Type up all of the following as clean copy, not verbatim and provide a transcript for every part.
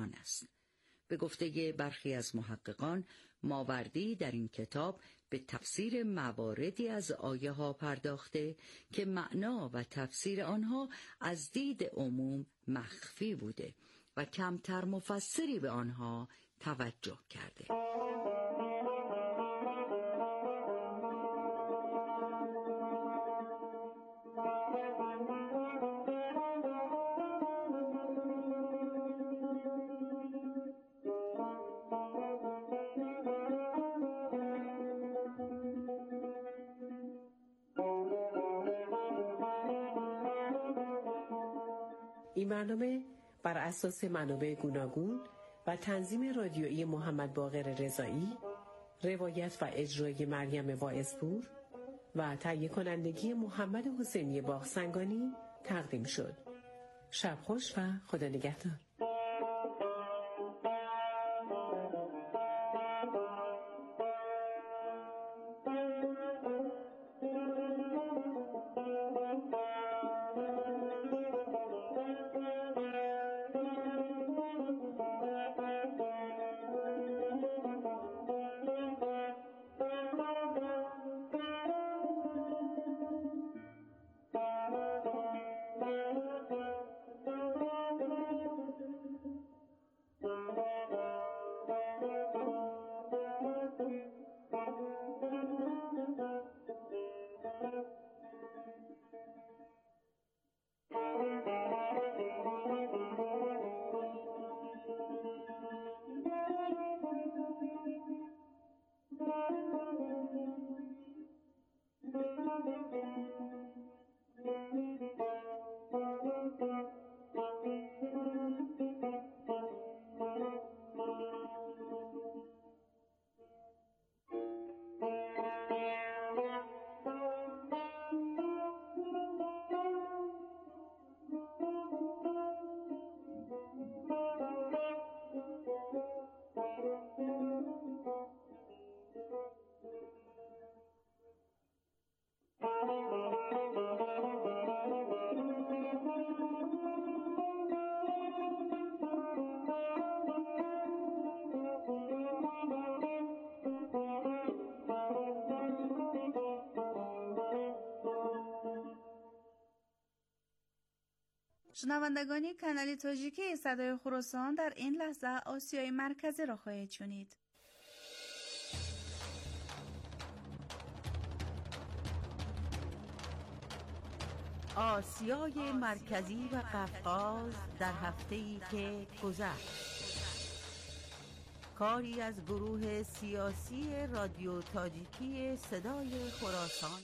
ایران است. به گفته برخی از محققان، ماوردی در این کتاب به تفسیر مواردی از آیه ها پرداخته که معنا و تفسیر آنها از دید عموم مخفی بوده و کمتر مفسری به آنها توجه کرده. این برنامه بر اساس منابع گوناگون و تنظیم رادیویی محمد باقر رضایی، روایت و اجرای مریم واعظپور و تهیه کنندگی محمد حسینی باغسنگانی تقدیم شد. شب خوش و خدا نگهدار. شنوندگانی کانال تاجیکی صدای خراسان در این لحظه آسیای مرکزی را خواهید شنید. آسیای مرکزی و قفقاز در هفته‌ای که گذشت. کاری از گروه سیاسی رادیو تاجیکی صدای خراسان.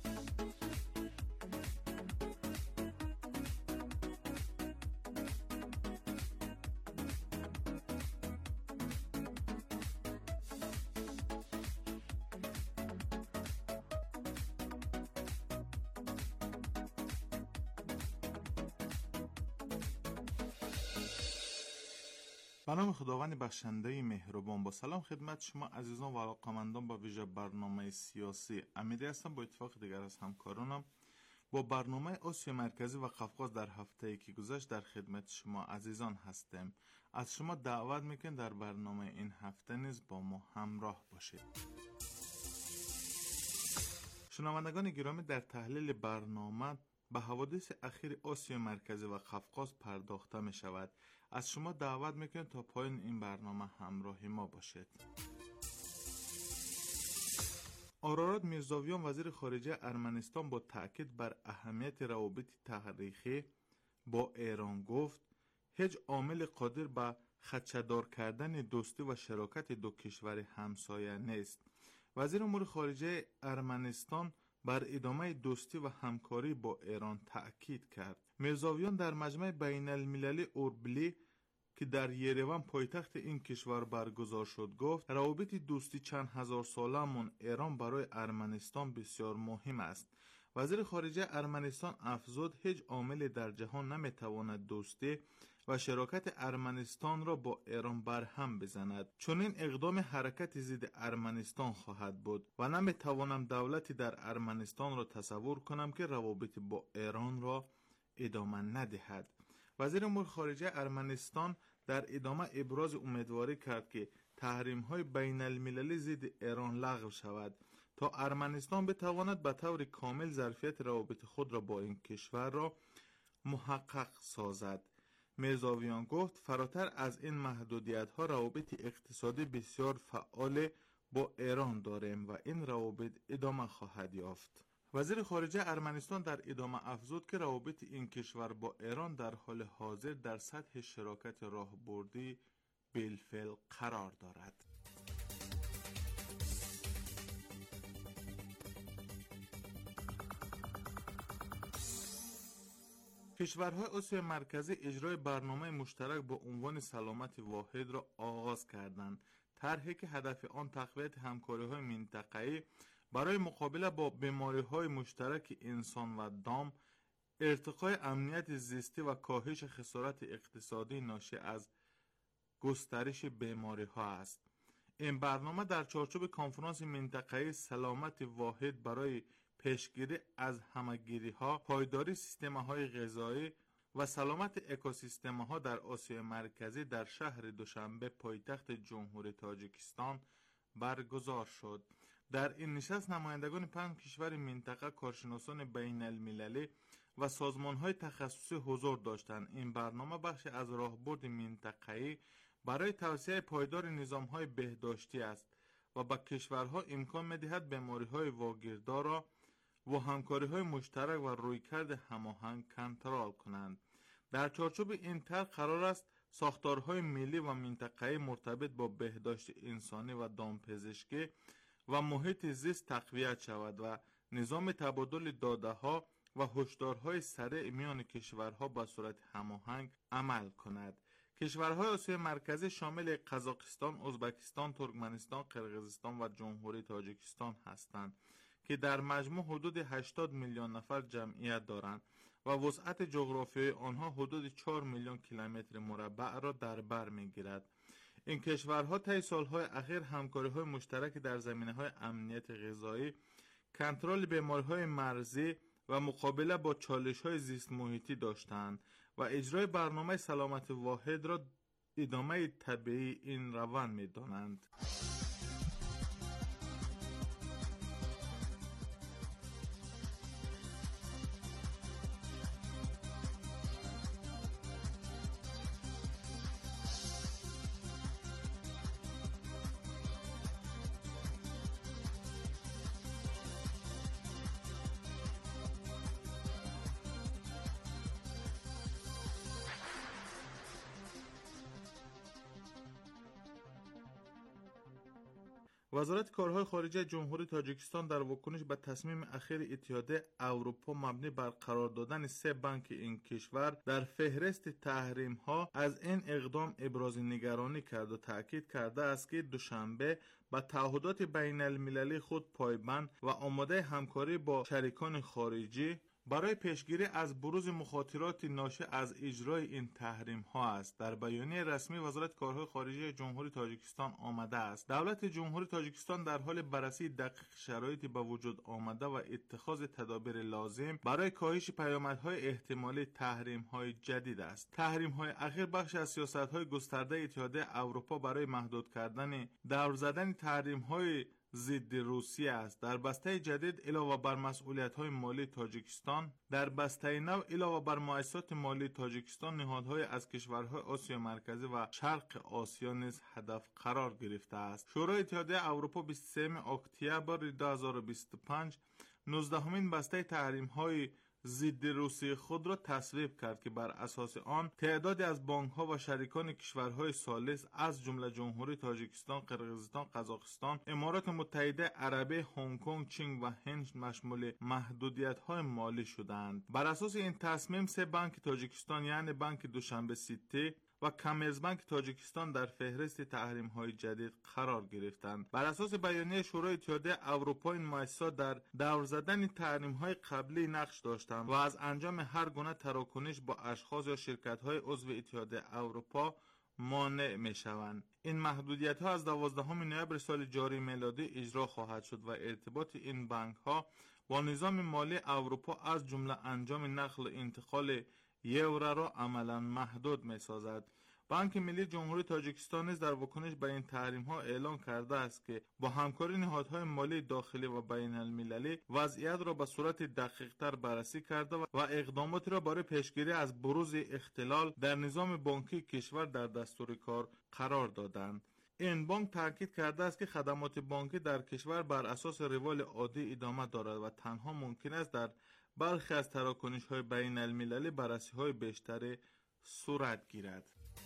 به نام خداوند بخشنده مهربان، با سلام خدمت شما عزیزان و علاقه‌مندان با ویژه برنامه سیاسی. امیدی هستم با اتفاق دیگر از همکارانم با برنامه آسیا مرکزی و قفقاز در هفته‌ای که گذشت در خدمت شما عزیزان هستیم. از شما دعوت میکنم در برنامه این هفته نیز با ما همراه باشید. شنوندگان گرامی، در تحلیل برنامه به حوادث اخیر آسیا مرکزی و قفقاز پرداخته می شود. از شما دعوت میکنم تا پایان این برنامه همراه ما باشید. آرارات میرزاویان وزیر خارجه ارمنستان با تأکید بر اهمیت روابط تاریخی با ایران گفت هیچ عامل قادر به خدشه‌دار کردن دوستی و شراکت دو کشور همسایه نیست. وزیر امور خارجه ارمنستان بر ادامه دوستی و همکاری با ایران تأکید کرد. میرزاویان در مجمع بین المللی اوربلی که در یریوان پایتخت این کشور برگزار شد گفت روابط دوستی چند هزار ساله‌مون ایران برای ارمنستان بسیار مهم است. وزیر خارجه ارمنستان افزود هیچ عامل در جهان نمیتواند دوستی و شراکت ارمنستان را با ایران برهم بزند. چنین اقدام حرکت ضد ارمنستان خواهد بود و نمیتوانم دولتی در ارمنستان را تصور کنم که روابط با ایران را ادامه ندهد. وزیر امور خارجه ارمنستان در ادامه ابراز امیدواری کرد که تحریم‌های بین المللی ضد ایران لغو شود تا ارمنستان بتواند به طور کامل ظرفیت روابط خود را با این کشور را محقق سازد. میرزاویان گفت فراتر از این محدودیت‌ها روابط اقتصادی بسیار فعال با ایران داریم و این روابط ادامه خواهد یافت. وزیر خارجه ارمنستان در ادامه افزود که روابط این کشور با ایران در حال حاضر در سطح شراکت راهبردی بالفعل قرار دارد. کشورهای آسیای مرکزی اجرای برنامه مشترک با عنوان سلامت واحد را آغاز کردند. طرحی که هدف آن تقویت همکاری‌های منطقه‌ای برای مقابله با بیماری‌های مشترک انسان و دام، ارتقای امنیت زیستی و کاهش خسارت اقتصادی ناشی از گسترش بیماری‌ها است. این برنامه در چارچوب کنفرانس منطقه‌ای سلامت واحد برای پیشگیری از همه‌گیری‌ها، پایداری سیستم‌های غذایی و سلامت اکوسیستم‌ها در آسیای مرکزی در شهر دوشنبه پایتخت جمهوری تاجیکستان برگزار شد. در این نشست نمایندگان 5 کشور منطقه، کارشناسان بین المللی و سازمان‌های تخصصی حضور داشتند. این برنامه بخشی از راهبرد منطقه‌ای برای توسعه پایدار نظام‌های بهداشتی است و به کشورها امکان می‌دهد بیماری‌های واگیردار را و همکاری‌های مشترک و رویکرد هماهنگ کنترل کنند. در چارچوب این طرح قرار است ساختارهای ملی و منطقه‌ای مرتبط با بهداشت انسانی و دامپزشکی و محیط زیست تقویت شود و نظام تبادل داده‌ها و هشدارهای سریع میان کشورها به صورت هماهنگ عمل کند. کشورهای آسیای مرکزی شامل قزاقستان، ازبکستان، ترکمنستان، قرقیزستان و جمهوری تاجیکستان هستند که در مجموع حدود 80 میلیون نفر جمعیت دارند و وسعت جغرافیایی آنها حدود 4 میلیون کیلومتر مربع را در بر می‌گیرد. این کشورها طی سالهای اخیر همکاری‌های مشترک در زمینه‌های امنیت غذایی، کنترل بیماری‌های مرزی و مقابله با چالش‌های زیست محیطی داشتند و اجرای برنامه سلامت واحد را ادامه طبیعی این روند می‌دانند. وزارت کارهای خارجه جمهوری تاجیکستان در واکنش به تصمیم اخیر اتحادیه اروپا مبنی بر قرار دادن 3 بانک این کشور در فهرست تحریم‌ها از این اقدام ابراز نگرانی کرد و تاکید کرده است که دوشنبه به تعهدات بین المللی خود پایبند و آماده همکاری با شریکان خارجی برای پیشگیری از بروز مخاطرات ناشی از اجرای این تحریم ها است. در بیانیه رسمی وزارت کارهای خارجه جمهوری تاجیکستان آمده است دولت جمهوری تاجیکستان در حال بررسی دقیق شرایطی به وجود آمده و اتخاذ تدابیر لازم برای کاهش پیامدهای احتمالی تحریم های جدید است. تحریم های اخیر بخش از سیاست های گسترده اتحادیه اروپا برای محدود کردن دور زدن تحریم های ضد روسیه است. در بسته جدید علاوه بر مسئولیت‌های مالی تاجیکستان، در بسته نو علاوه بر مؤسسات مالی تاجیکستان، نهادهای از کشورهای آسیا مرکزی و شرق آسیا نیز هدف قرار گرفته است. شورای اتحادیه اروپا 23 اکتبر 2025 19مین بسته تحریم‌های ضد روسیه خود را تصویب کرد که بر اساس آن تعدادی از بانک‌ها و شریکان کشورهای ثالث از جمله جمهوری تاجیکستان، قرقیزستان، قزاقستان، امارات متحده عربی، هنگ کنگ، چین و هند مشمول محدودیت‌های مالی شدند. بر اساس این تصمیم 3 بانک تاجیکستان یعنی بانک دوشنبه سیتی و کامرزبانک تاجیکستان در فهرست تحریم‌های جدید قرار گرفتند. بر اساس بیانیه شورای اتحادیه اروپا این مؤسسات در دور زدن تحریم‌های قبلی نقش داشتند و از انجام هر گونه تراکنش با اشخاص یا شرکت‌های عضو اتحادیه اروپا مانع می‌شوند. این محدودیت‌ها از 12 نوامبر سال جاری میلادی اجرا خواهد شد و ارتباط این بانک‌ها با نظام مالی اروپا از جمله انجام نقل و انتقال یورو را عملاً محدود می‌سازد. بانک ملی جمهوری تاجیکستان نیز در واکنش به این تحریم‌ها اعلام کرده است که با همکاری نهادهای مالی داخلی و بین المللی وضعیت را به صورت دقیق‌تر بررسی کرده و اقداماتی را برای پیشگیری از بروز اختلال در نظام بانکی کشور در دستور کار قرار دادند. این بانک تاکید کرده است که خدمات بانکی در کشور بر اساس روال عادی ادامه دارد و تنها ممکن است در برخی از تراکنش‌های بین المللی بررسی‌های بیشتری صورت گیرد.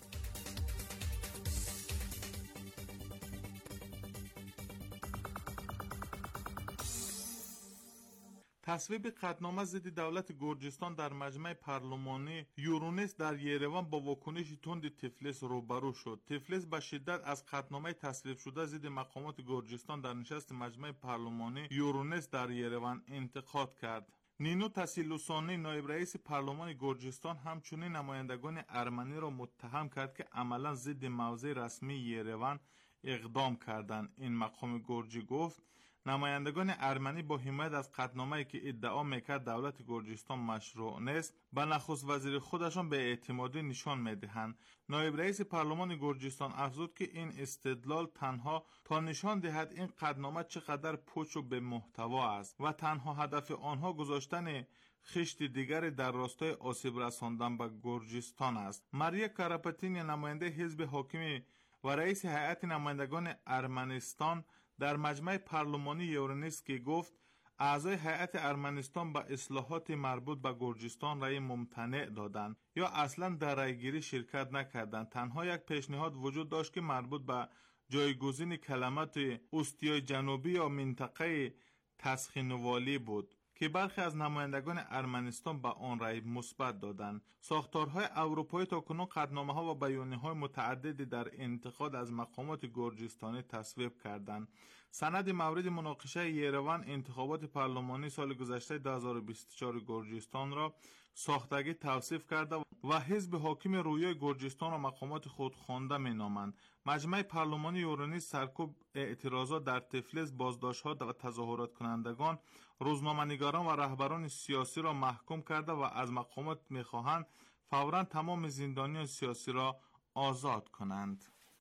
تصویب قطعنامه ضد دولت گرجستان در مجمع پارلمانی یورونست در یروان با واکنش تند تفلیس روبرو شد. تفلیس به شدت از قطعنامه تصویب شده ضد مقامات گرجستان در نشست مجمع پارلمانی یورونست در یروان انتقاد کرد. نینو تسیلوسانی نایب رئیس پارلمان گرجستان همچنین نمایندگان ارمنی را متهم کرد که عملا ضد موضع رسمی یروان اقدام کردند. این مقام گرجی گفت نمایندگان ارمنی با حمایت از قطعنامه‌ای که ادعا میکرد دولت گرجستان مشروع نیست به نخست وزیر خودشان به اعتمادی نشان میدهند. نایب رئیس پارلمان گرجستان افزود که این استدلال تنها تا نشان دهد این قطعنامه چقدر پوچ و به محتوا است و تنها هدف آنها گذاشتن خشت دیگر در راستای آسیب رساندن به گرجستان است. ماریا کاراپاتینی نماینده حزب حاکم و رئیس هیئت نمایندگان ارمنستان در مجمع پارلمانی یورونست که گفت اعضای هیئت ارمنستان به اصلاحات مربوط به گرجستان رأی ممتنع دادند یا اصلا در رأیگیری شرکت نکردند. تنها یک پیشنهاد وجود داشت که مربوط به جایگزین کلمات اوستیای جنوبی یا منطقه تسخینوالی بود که برخی از نمایندگان ارمنستان به آن رأی مثبت دادند. ساختارهای اروپایی تاکنون قطعنامه‌ها و بیانیه‌های متعددی در انتقاد از مقامات گرجستانی تصویب کردند. سند مورد مناقشه یروان انتخابات پارلمانی سال گذشته 2024 گرجستان را ساختگی توصیف کرده و حزب حاکم رویای گرجستان و مقامات خود خوانده می‌نامند. مجمع پارلمانی یورونست سرکوب اعتراضات در تفلیس، بازداشت‌ها و تظاهرات کنندگان، روزنامه‌نگاران و رهبران سیاسی را محکوم کرده و از مقامات می‌خواهند فوراً تمام زندانیان سیاسی را آزاد کنند.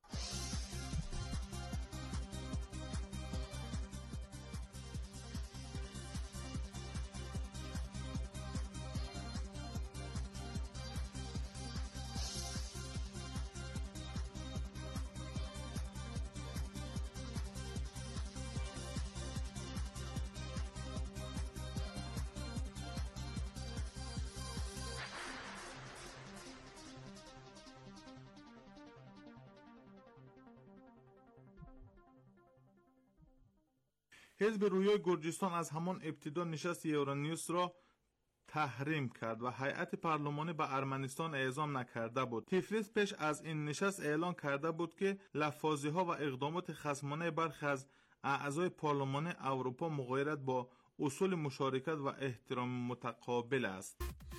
حزب رویای گرجستان از همان ابتدا نشست یورونیوس را تحریم کرد و هیئت پارلمانی به ارمنستان اعزام نکرده بود. تفلیس پیش از این نشست اعلان کرده بود که لفاظی‌ها و اقدامات خصمانه برخی از اعضای پارلمان اروپا مغایرت با اصول مشارکت و احترام متقابل است.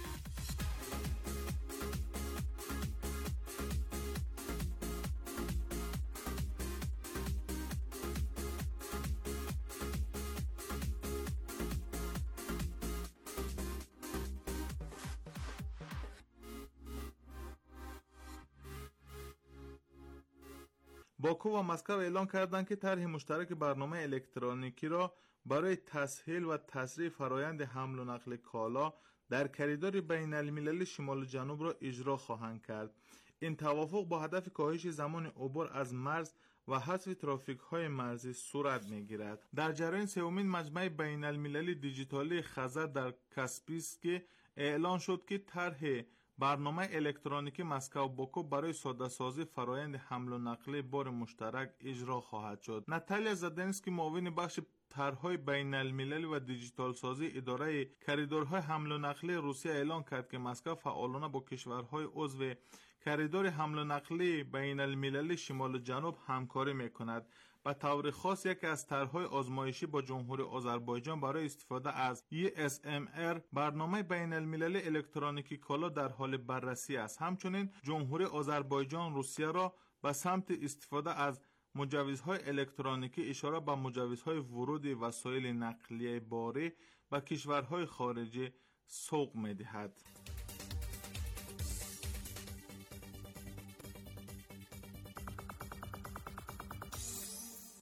باکو و مسکو اعلام کردند که طرح مشترک برنامه الکترونیکی را برای تسهیل و تسریع فرایند حمل و نقل کالا در کریدور بین المللی شمال و جنوب را اجرا خواهند کرد. این توافق با هدف کاهش زمان عبور از مرز و حذف ترافیک های مرزی صورت میگیرد. در جریان سومین مجمع بین المللی دیجیتالی خزر در کاسپیسک اعلان شد که طرح برنامه الکترونیکی مسکو و باکو برای ساده سازی فرایند حمل و نقل بار مشترک اجرا خواهد شد. ناتالیا زادنسکی معاون بخش طرح‌های بین المللی و دیجیتال سازی اداره کریدورهای حمل و نقل روسیه اعلان کرد که مسکو فعالانه با کشورهای عضو کریدور حمل و نقل بین المللی شمال و جنوب همکاری می‌کند. به طور خاص یکی از طرح‌های آزمایشی با جمهوری آذربایجان برای استفاده از ESMR برنامه بین المللی الکترونیکی کالا در حال بررسی است. همچنین جمهوری آذربایجان روسیه را به سمت استفاده از مجوزهای الکترونیکی اشاره به مجوزهای ورود وسایل نقلیه باری به کشورهای خارجی سوق می‌دهد.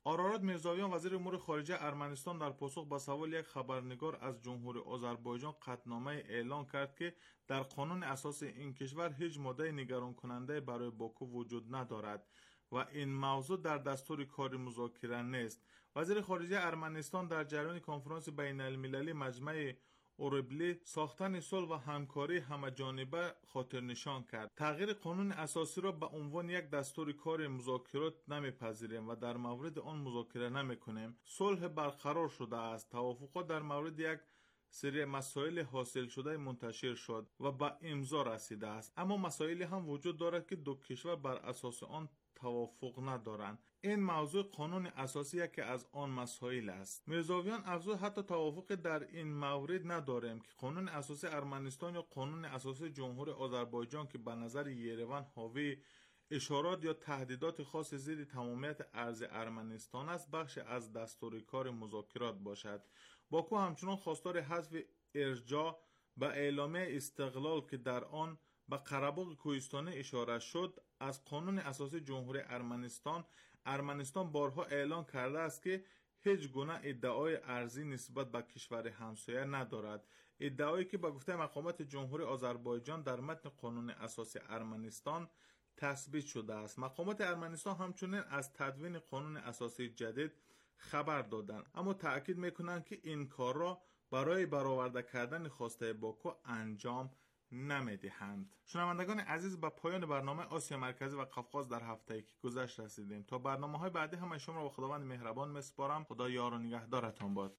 آرارات میرزاویان وزیر امور خارجه ارمنستان در پاسخ به سوال یک خبرنگار از جمهوری آذربایجان قطعنامه اعلان کرد که در قانون اساسی این کشور هیچ ماده نگران کننده برای باکو وجود ندارد و این موضوع در دستور کار مذاکره نیست. وزیر خارجه ارمنستان در جریان کنفرانس بین المللی مجمع اوربلی ساختن صلح و همکاری همه‌جانبه خاطر نشان کرد. تغییر قانون اساسی را به عنوان یک دستور کار مذاکرات نمیپذیریم و در مورد آن مذاکره نمیکنیم. صلح برقرار شده است. توافقات در مورد یک سری مسائل حاصل شده منتشر شد و به امضا رسیده است، اما مسائلی هم وجود دارد که دو کشور بر اساس آن توافق ندارند. این موضوع قانون اساسی که از آن مسائل است. میرزاویان افزود حتی توافق در این مورد نداریم که قانون اساسی ارمنستان یا قانون اساسی جمهوری آذربایجان که به نظر یریوان حاوی اشارات یا تهدیدات خاص ضد تمامیت ارض ارمنستان است بخش از دستور کار مذاکرات باشد. باکو همچنان خواستار حذف ارجاع به اعلامیه استقلال که در آن به قره‌باغ کوهستانی اشاره شد از قانون اساسی جمهوری ارمنستان بارها اعلان کرده است که هیچ گونه ادعای ارضی نسبت به کشور همسایه ندارد. ادعایی که به گفته مقامات جمهوری آذربایجان در متن قانون اساسی ارمنستان تثبیت شده است. مقامات ارمنستان همچنین از تدوین قانون اساسی جدید خبر دادند، اما تأکید میکنند که این کار را برای برآورده کردن خواسته باکو انجام نمیدهند. شنوندگان عزیز، به پایان برنامه آسیا مرکزی و قفقاز در هفته که گذشت رسیدیم. تا برنامه‌های بعدی هم شما را به خداوند مهربان میسپارم. خدا یار و نگهدارتان باد.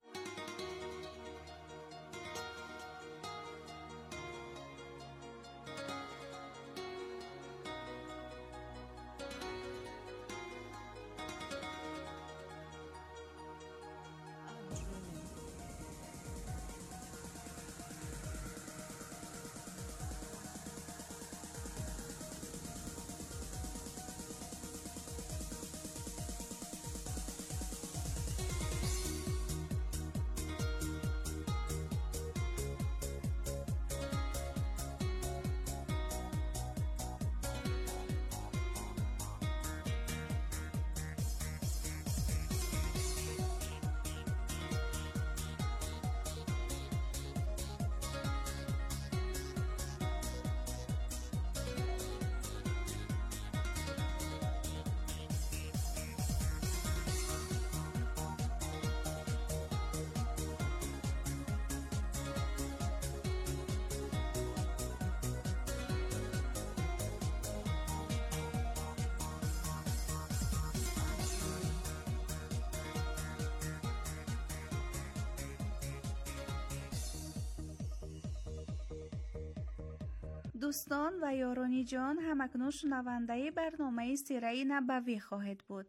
دوستان و یارانی جان، همکنون شنونده برنامه سیره نبوی خواهد بود.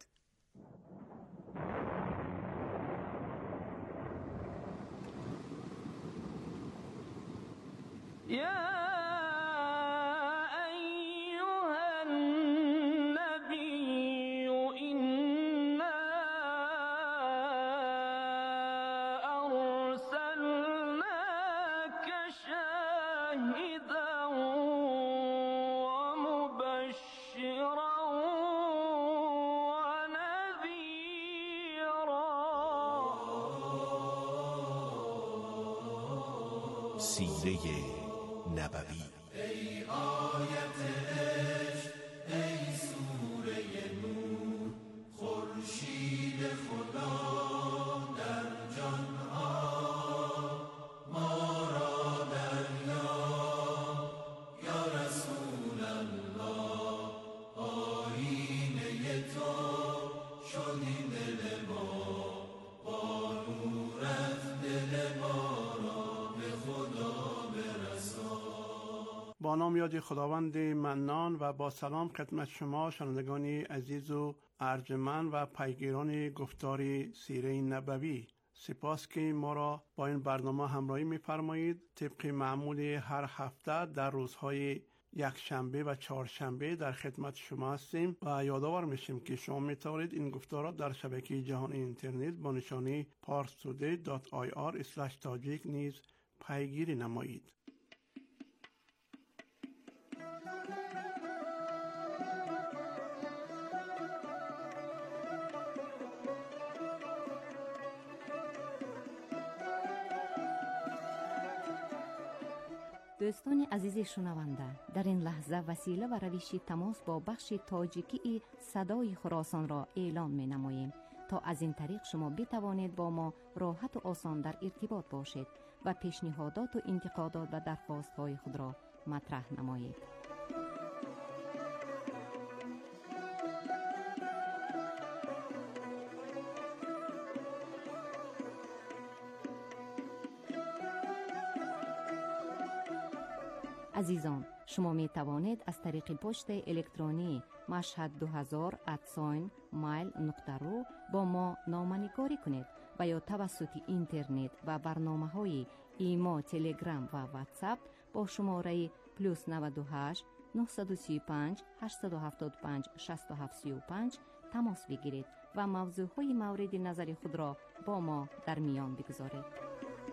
سیره نبوی. ای آیت عشق، ای سوره نور، خورشید خدا در جان ها، ما را دریاب یا رسول الله، آیینه تو شدی دل ما، با نورت دل ما با نام یاد خداوند منان و با سلام خدمت شما شنوندگان عزیز و ارجمند و پیگیران گفتار سیره نبوی. سپاس که ما را با این برنامه همراهی می‌فرمایید. طبق معمول هر هفته در روزهای یکشنبه و چهارشنبه در خدمت شما هستیم و یادآور میشیم که شما میتوانید این گفتارات در شبکه جهانی اینترنت با نشانی parstoday.ir/tajik نیز پیگیری نمایید. دوستان عزیز شنونده، در این لحظه وسیله و روش تماس با بخش تاجیکی صدای خراسان را اعلام می نماییم تا از این طریق شما بتوانید با ما راحت و آسان در ارتباط باشید و پیشنهادات و انتقادات و درخواست‌های خود را مطرح نمایید. عزیزان، شما می توانید از طریق پست الکترونی mashhad2000@mail.ru با ما نامه‌نگاری کنید و یا توسط اینترنت و برنامه‌های ایما، تلگرام و واتساپ با شماره +98 935 875 6735 تماس بگیرید و موضوعهای مورد نظر خود را با ما در میان بگذارید.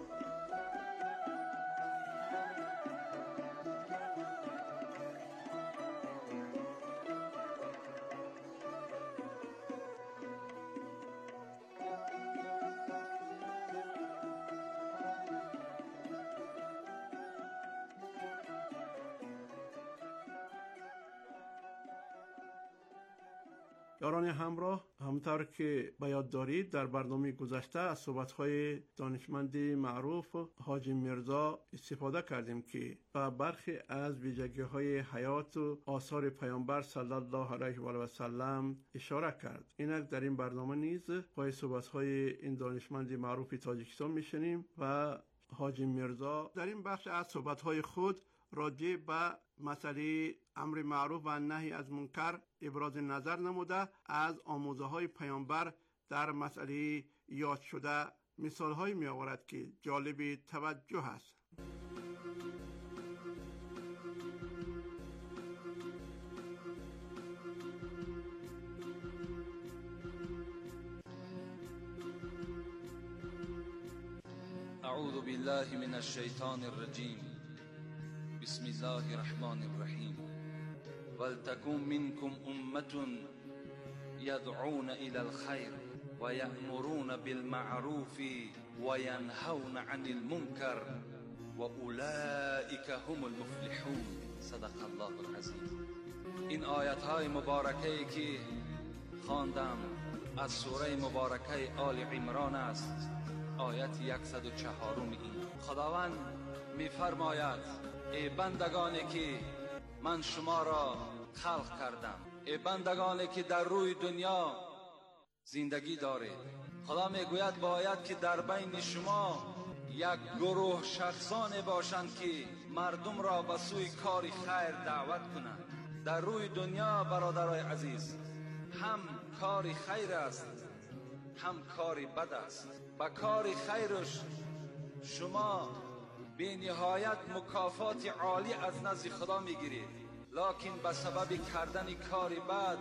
یاران همراه، همونطور که به یاد دارید در برنامه گذشته از صحبت‌های دانشمند معروف حاجی میرزا استفاده کردیم که به برخی از ویژگی‌های حیات و آثار پیامبر صلی الله علیه و آله و سلم اشاره کرد. اینک در این برنامه نیز پای صحبت‌های این دانشمند معروف تاجیکستان میشنیم و حاجی میرزا در این بخش از صحبت‌های خود راجع به مسئله امر معروف و نهی از منکر ابراز نظر نموده از آموزه‌های پیامبر در مسئله یاد شده مثال‌هایی می آورد که جالب توجه است. اعوذ بالله من الشیطان الرجیم. بسم الله الرحمن الرحیم. ولتکن منکم امة یدعون الی الخیر و یأمرون بالمعروف و ینهون عن المنکر و اولئک هم المفلحون. صدق الله العظیم. این آیت های مبارکه که خواندم از سوره مبارکه آل عمران است، آیت 104 این. خداوند می‌فرماید ای بندگانی که من شما را خلق کردم، ای بندگانی که در روی دنیا زندگی دارید، خدا میگوید باید که در بین شما یک گروه شخصانی باشند که مردم را به سوی کار خیر دعوت کنند. در روی دنیا برادرای عزیز هم کار خیر است هم کار بد است. با کار خیرش شما به نهایت مکافات عالی از نزد خدا میگیرید، لکن به سبب کردن کار بد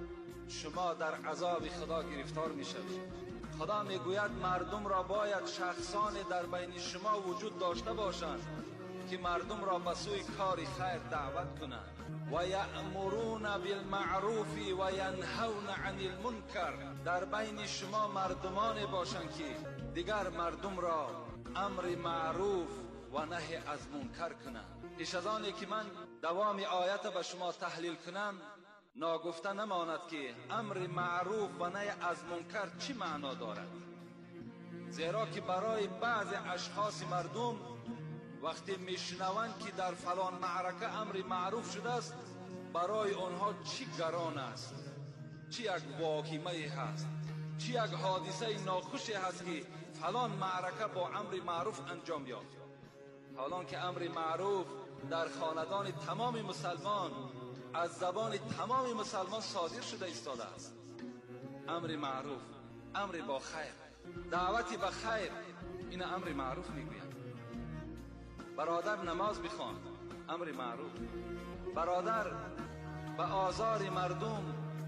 شما در عذاب خدا گرفتار میشوید. خدا میگوید مردم را باید شخصان در بین شما وجود داشته باشند که مردم را به سوی کار خیر دعوت کنند. و یأمرون بالمعروف و ینهون عن المنکر. در بین شما مردمانی باشند که دیگر مردم را امر معروف و نهی از منکر کنند. پیش از آنی که من دوام آیت به شما تحلیل کنم، ناگفته نماند که امر معروف و نهی از منکر چی معنا دارد. زیرا که برای بعض اشخاص مردم وقتی میشنوند که در فلان معرکه امر معروف شده است، برای آنها چی گران است، چی یک واقعه هست، چی یک حادثه ناخوشی هست که فلان معرکه با امر معروف انجام یافت. حالان که امر معروف در خاندان تمام مسلمان از زبان تمام مسلمان صادر شده ایستاده است. امر معروف، امر با خیر، دعوتی به خیر، این امر معروف میگویند. برادر نماز بخوان، امر معروف. برادر به آزار مردم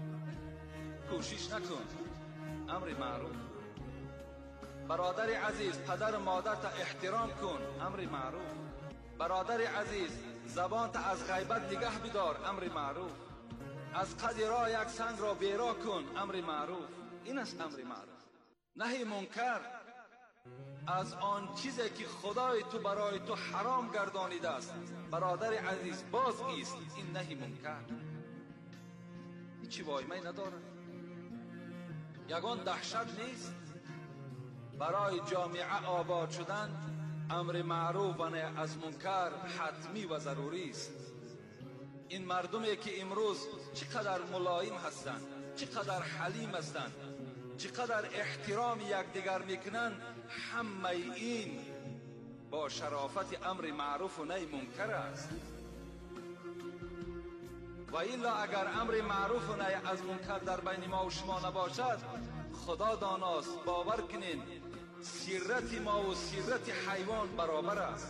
کوشش نکن، امر معروف. برادر عزیز پدر و مادرت احترام کن، امر معروف. برادر عزیز زبانت از غیبت نگه بدار، امر معروف. از قد راه یک سنگ را بیرا کن، امر معروف. این است امر معروف. نهی منکر از آن چیزی که خدای تو برای تو حرام گردانیده است. برادر عزیز، باز ایست. این نهی منکر هیچی وایمه نداره. یگان دهشت نیست. برای جامعه آباد شدن امر معروف و نهی از منکر حتمی و ضروری است. این مردمی که امروز چقدر ملایم هستند، چقدر حلیم هستند، چقدر احترام یکدیگر میکنن، همه این با شرافت امر معروف و نهی منکر است. و الا اگر امر معروف و نهی از منکر در بین ما و شما نباشد، خدا داناست، باور کنین سیرت ما و سیرت حیوان برابر است.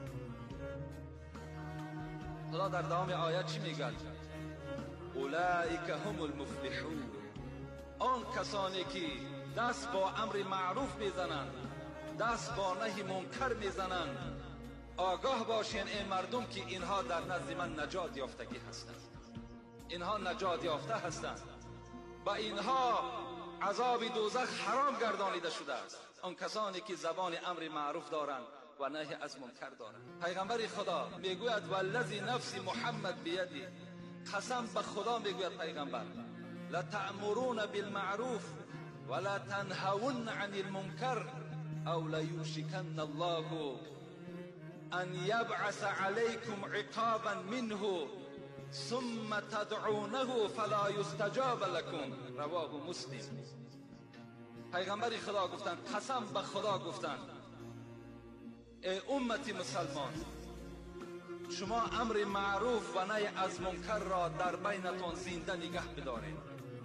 خدا در دوام آیه چی میگه؟ اولئک هم المفلحون. آن کسانی که دست با امر معروف میزنند، دست با نهی منکر میزنند، آگاه باشین ای مردم که اینها در نزد من نجات یافتگی هستند. اینها نجات یافته هستند. و اینها عذاب دوزخ حرام گردانیده شده است. آن کسانی که زبان امر معروف دارند و نهی از منکر دارند. پیغمبر خدا میگوید والذی نفس محمد بیدی، قسم به خدا میگوید پیغمبر، لتأمرون بالمعروف ولا تنهون عن المنکر او لیوشکن الله ان یبعث علیکم عقابا منه ثم تدعونه فلا یستجاب لكم. رواه مسلم. پیغمبر خدا گفتند، قسم به خدا گفتند، ای امت مسلمان، شما امر معروف و نهی از منکر را در بینتان زنده نگه بدارید.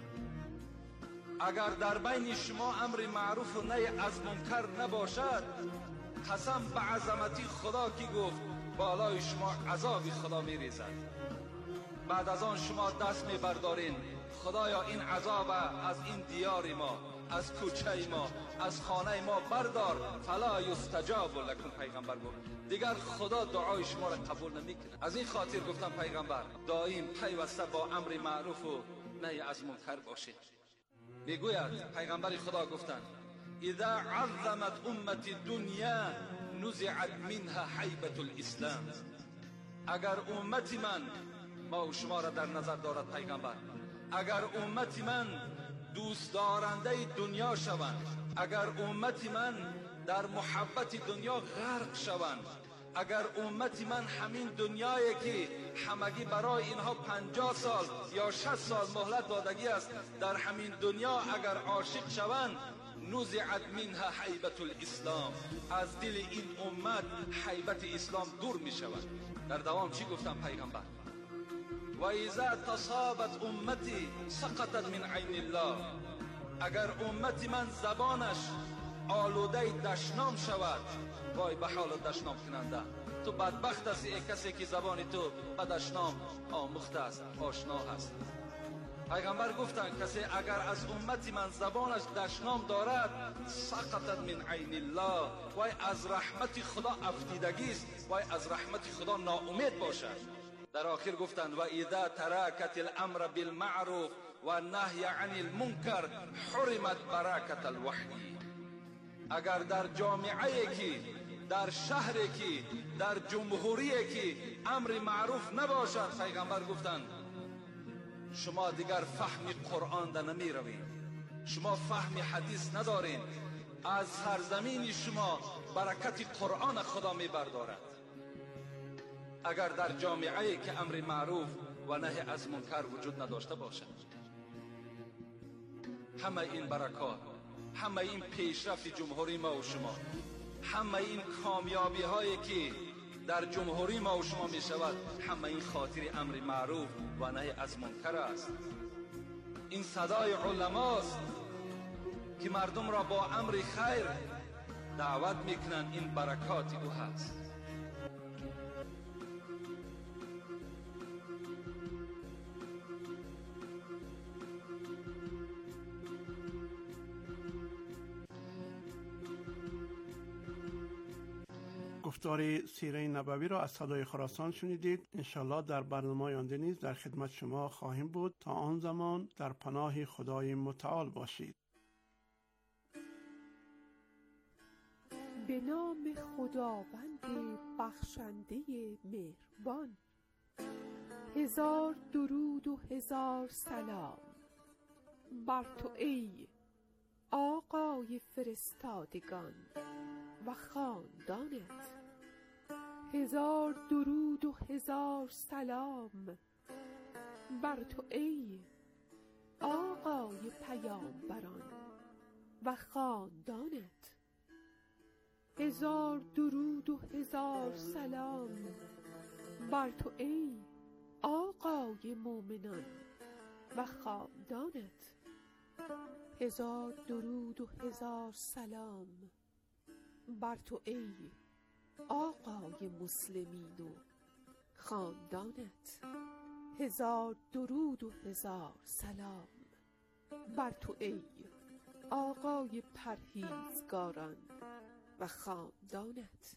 اگر در بین شما امر معروف و نهی از منکر نباشد، قسم به عظمتی خدا کی گفت بالای شما عذاب خدا میریزد. بعد از آن شما دست میبردارین، خدایا این عذاب از این دیار ما، از کوچه ما، از خانه ما بردار، فلا یستجاب لکم. پیغمبر گفت دیگر خدا دعای شما را قبول نمیکنه. از این خاطر گفتم پیغمبر دائم پیوسته با امر معروف و نهی از منکر باشید. میگوید پیغمبر خدا گفتند اذا عظمت امتی دنیا نزعت منها حیبت الاسلام. اگر امتی من، ما و شما را در نظر دارد پیغمبر، اگر امتی من دوست دارنده دنیا شوند، اگر امتی من در محبت دنیا غرق شوند، اگر امتی من همین دنیایی که همگی برای اینها 50 سال یا 60 سال مهلت دادگی است، در همین دنیا اگر عاشق شوند، نزعت منها حیبت الاسلام. از دل این امت حیبت اسلام دور می شود. در دوام چی گفتم پیغمبر؟ و اذا تصابت امتی سقطت من عین الله. اگر امتی من زبانش آلوده دشنام شود، وای به حال دشنام کننده، تو بدبخت هستی ای کسی که زبان تو به دشنام آموخته است، آشنا هست. پیغمبر گفتند کسی اگر از امتی من زبانش دشنام دارد، سقطت من عین الله، وای از رحمت خدا افتیدگی است، وای از رحمت خدا ناامید باشد. در آخر گفتند و اذا ترکت الامر بالمعروف و النهی عن المنکر حرمت برکت الوحی. اگر در جامعه که، در شهری که، در جمهوری که امر معروف نباشد، پیغمبر گفتند شما دیگر فهم قرآن ده نمی روید، شما فهم حدیث ندارین، از سرزمین شما برکت قرآن خدا می بردارد. اگر در جامعه که امر معروف و نهی از منکر وجود نداشته باشد، همه این برکات، همه این پیشرفت جمهوری ما و شما، همه این کامیابی هایی که در جمهوری ما و شما می شود، همه این خاطر امر معروف و نهی از منکر است. این صدای علماست که مردم را با امر خیر دعوت میکنند. این برکات او هست. گفتار سیره نبوی را از صدای خراسان شنیدید. انشالله در برنامه آینده نیز در خدمت شما خواهیم بود. تا آن زمان در پناه خدای متعال باشید. به نام خداوند بخشنده مهربان. هزار درود و هزار سلام بر تو ای آقای فرستادگان و خاندانت. هزار درود و هزار سلام بر تو ای آقای پیامبران و خاندانت. هزار درود و هزار سلام بر تو ای آقای مومنان و خاندانت. هزار درود و هزار سلام بر تو ای آقای مسلمین و خاندانت. هزار درود و هزار سلام بر تو ای آقای پرهیزگاران و خاندانت.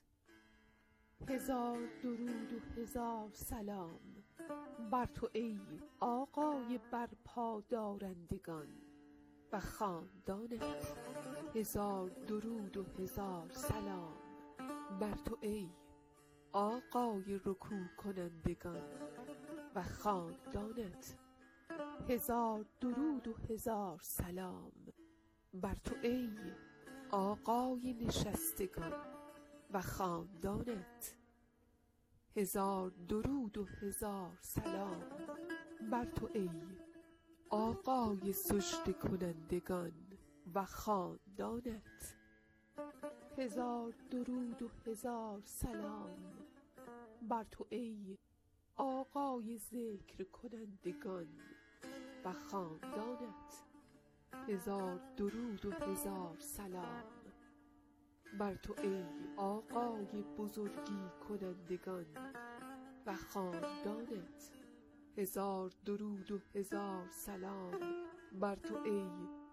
هزار درود و هزار سلام بر تو ای آقای برپادارندگان و خاندانت. هزار درود و هزار سلام بر تو ای آقای رکوع کنندگان و خاندانت. هزار درود و هزار سلام بر تو ای آقای نشستگان و خاندانت. هزار درود و هزار سلام بر تو ای آقای سجده کنندگان و خاندانت. هزار درود و هزار سلام بر تو ای آقای ذکر کنندگان و خاندانت. هزار درود و هزار سلام بر تو ای آقای بزرگی کنندگان و خاندانت. هزار درود و هزار سلام بر تو ای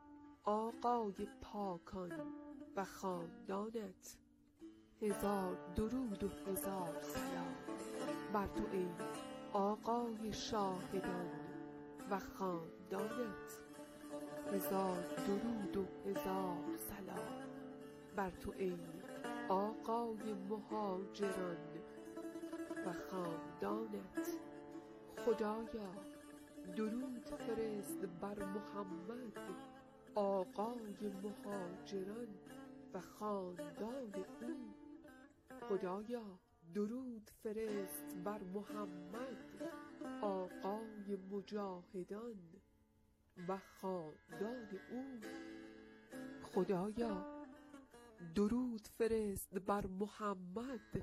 آقای پاکان و خاندانت. هزار درود و هزار سلام بر تو ای آقای شاهدان و خاندانت. هزار درود و هزار سلام بر تو ای آقای مهاجران و خاندانت. خدایا درود فرست بر محمد آقای مهاجران و خاندان او. خدایا درود فرست بر محمد آقای مجاهدان و خاندان او. خدایا درود فرست بر محمد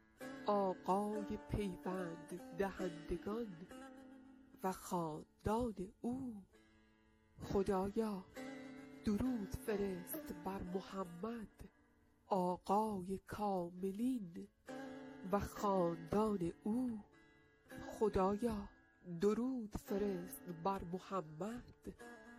آقای پیوند دهندگان و خاندان او. خدایا درود فرست بر محمد آقای کاملین و خاندان او. خدایا درود فرست بر محمد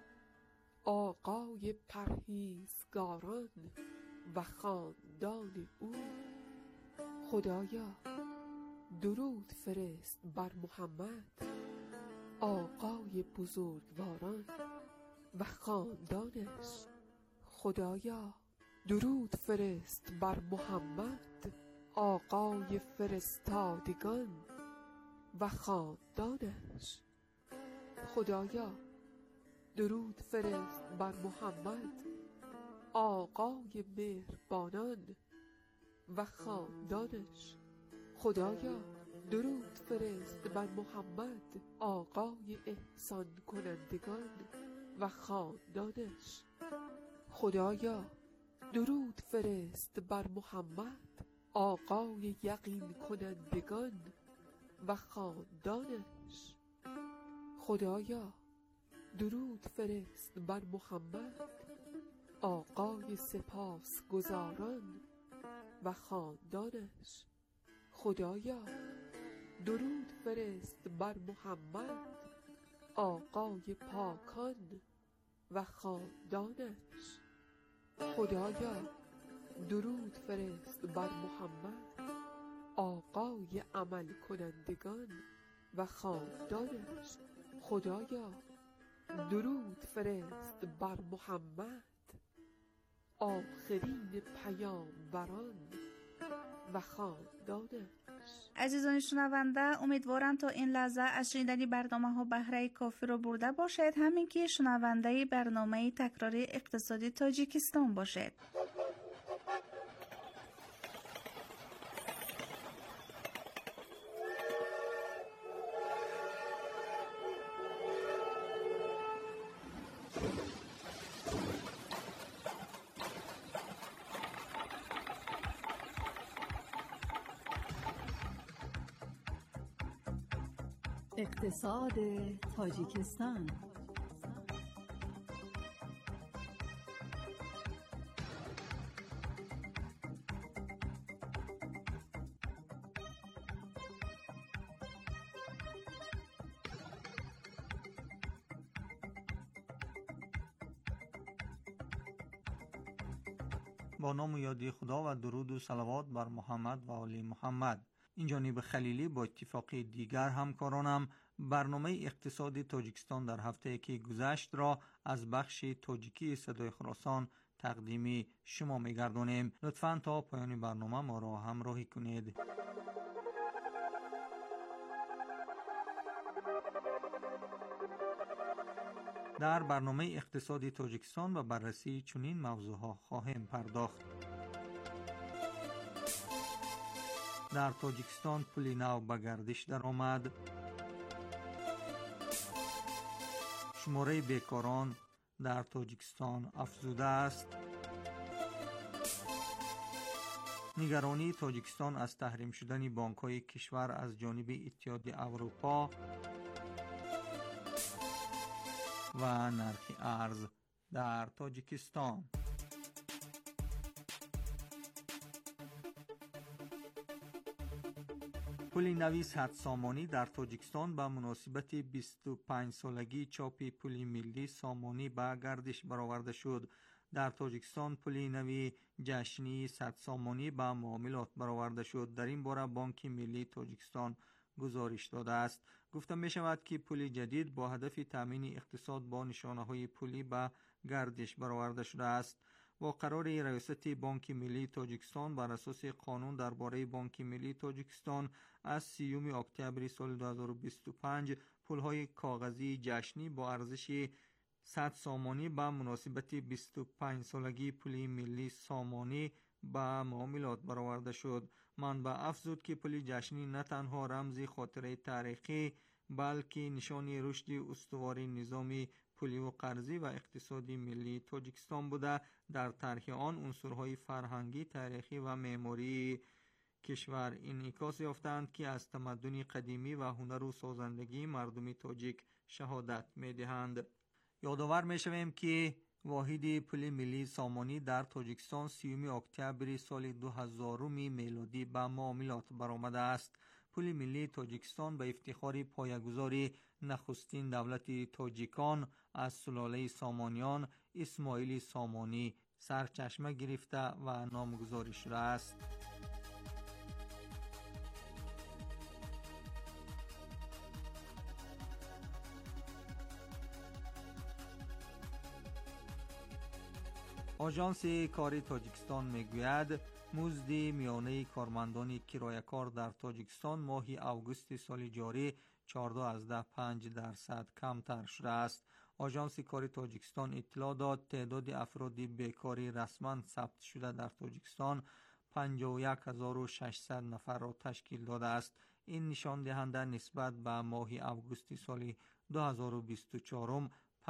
آقای پرهیزگاران و خاندان او. خدایا درود فرست بر محمد آقای بزرگواران و خاندانش. خدایا درود فرست بر محمد آقای فرستادگان و خاندانش. خدایا درود فرست بر محمد آقای مهربانان و خاندانش. خدایا درود فرست بر محمد آقای احسان کنندگان و خاندانش. خدایا درود فرست بر محمد آقای یقین کنندگان و خاندانش. خدایا درود فرست بر محمد آقای سپاسگزاران و خاندانش. خدایا درود فرست بر محمد آقای پاکان و خاندانش. خدایا درود فرست بر محمد آقای عمل کنندگان و خاندانش. خدایا درود فرست بر محمد آخرین پیامبران و خاندانش. عزیزان شنونده، امیدوارم تا این لحظه از شنیدن برنامه‌ها بهره کافی رو برده باشید، همین که شنونده برنامه تکراری اقتصادی تاجیکستان باشید. اقتصاد تاجیکستان. با نام و یادی خدا و درود و صلوات بر محمد و آل محمد. این جانب خلیلی با اتفاق دیگر همکارانم برنامه اقتصادی تاجیکستان در هفته که گذشت را از بخش تاجیکی صدای خراسان تقدیم شما می‌گردانیم. لطفاً تا پایان برنامه ما را همراهی کنید. در برنامه اقتصادی تاجیکستان و بررسی چنین موضوعها خواهیم پرداخت. در تاجیکستان پول نو به گردش درآمد. شماره بیکاران در تاجیکستان افزوده است. نگرانی تاجیکستان از تحریم شدن بانک‌های کشور از جانب اتحادیه اروپا و نرخ ارز در تاجیکستان. پول نوی 100 سامانی در تاجیکستان به مناسبت 25 سالگی چاپ پول ملی سامانی به گردش برآورده شد. در تاجیکستان پول نوی جشنی 100 سامانی به معاملات برآورده شد. در این باره بانک ملی تاجیکستان گزارش داده است. گفته می شود که پول جدید با هدف تامین اقتصاد با نشانه‌های پولی به گردش برآورده شده است. با قرار ریاست بانک ملی تاجیکستان بر اساس قانون درباره بانک ملی تاجیکستان از 30 اکتبر سال 2025 پولهای کاغذی جشنی با ارزش 100 سامانی به مناسبت 25 سالگی پول ملی سامانی به معاملات برآورده شد. منبع افزود که پول جشنی نه تنها رمز خاطره تاریخی بلکه نشان رشد استوار نظام پولی و قرضی و اقتصادی ملی تاجیکستان بوده. در طرح آن عنصرهای فرهنگی، تاریخی و معماری کشور انعکاس یافتند که از تمدن قدیمی و هنر و سازندگی مردم تاجیک شهادت می‌دهند. یادآور می‌شویم که واحد پول ملی سامانی در تاجیکستان 30 اکتبر سال 2000 میلادی به معاملات برآمده است. پول ملی تاجیکستان به افتخار پایه‌گذار نخستین دولت تاجیکان از سلاله سامانیان اسماعیل سامانی سرچشمه گرفته و نامگذاری شده است. آژانس کار تاجیکستان میگوید مزد میانه کارمندان کرایه‌کار در تاجیکستان ماه اوگوست سال جاری 14.5% کمتر شده است. آژانس کار تاجیکستان اطلاع داد تعداد افراد بیکاری رسما ثبت شده در تاجیکستان 51,600 نفر را تشکیل داده است. این نشان دهنده نسبت به ماه اوگوست سال 2024